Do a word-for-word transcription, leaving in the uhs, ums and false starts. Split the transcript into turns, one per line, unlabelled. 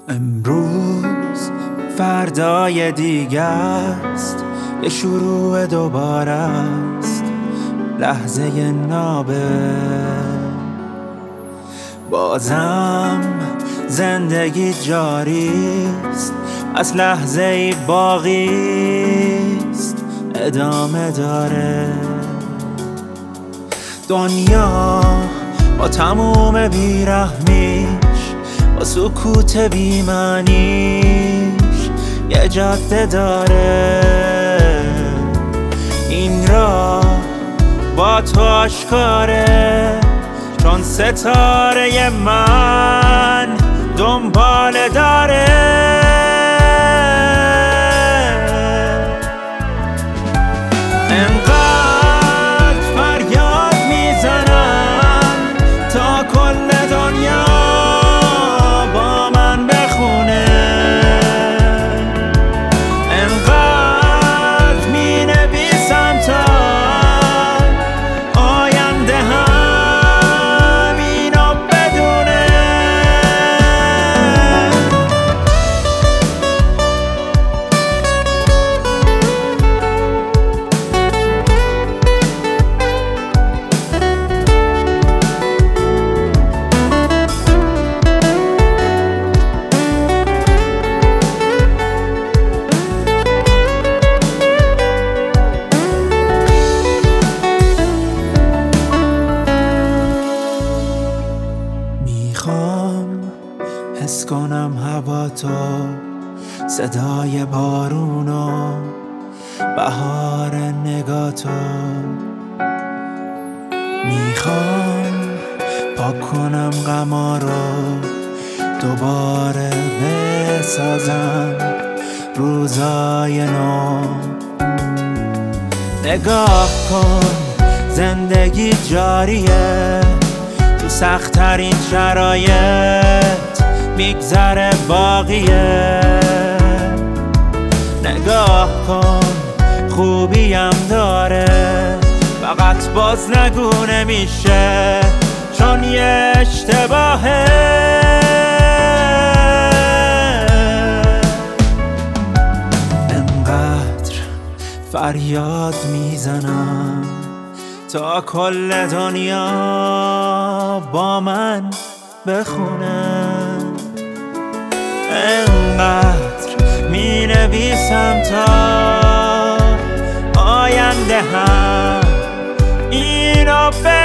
امروز فردای دیگه است، یه شروع دوباره است، لحظه نابه. بازم زندگی جاری است، از لحظه ای باقی است، ادامه داره. دنیا با تموم بیرحمیش، با سکوت بی‌معنیش یه جاده داره. این راه با تو آشکاره، چون ستاره من دنبال داره. انقدر فریاد میزنم تا کل دنیا با من بخونه. انقدر می نویسم تا آینده هم اینو بدونه. میخوام حس کنم هوا تو، صدای بارونو، بهار نگاتو. میخوام پاک کنم غما رو، دوباره بسازم روزای نو. نگاه کن زندگی جاریه، تو سخت‌ترین شرایط میگذره باقیه. نگاه کن خوبیم داره، فقط باز نگو نمیشه، چون یه اشتباهه. انقدر فریاد میزنم تا کل دنیا با من بخونه. انقدر می نویسم تا آینده هم اینو